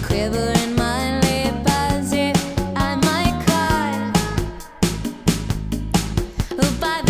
quiver in my lip as if I might cry. By the